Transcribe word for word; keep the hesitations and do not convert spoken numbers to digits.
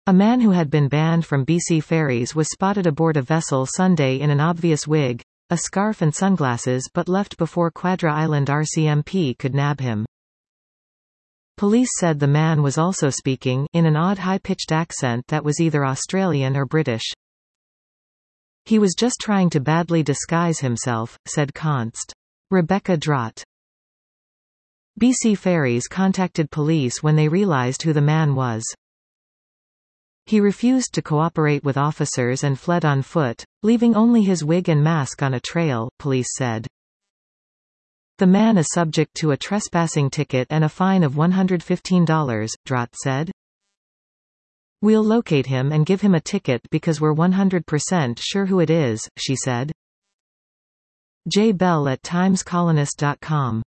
A man who had been banned from B C ferries was spotted aboard a vessel Sunday in an obvious wig, a scarf and sunglasses but left before Quadra Island R C M P could nab him. Police said the man was also speaking in an odd high-pitched accent that was either Australian or British. He was just trying to badly disguise himself, said Const. Rebecca Drott. B C Ferries contacted police when they realized who the man was. He refused to cooperate with officers and fled on foot, leaving only his wig and mask on a trail, police said. The man is subject to a trespassing ticket and a fine of one hundred fifteen dollars, Drott said. We'll locate him and give him a ticket because we're one hundred percent sure who it is, she said. Jay Bell at times colonist dot com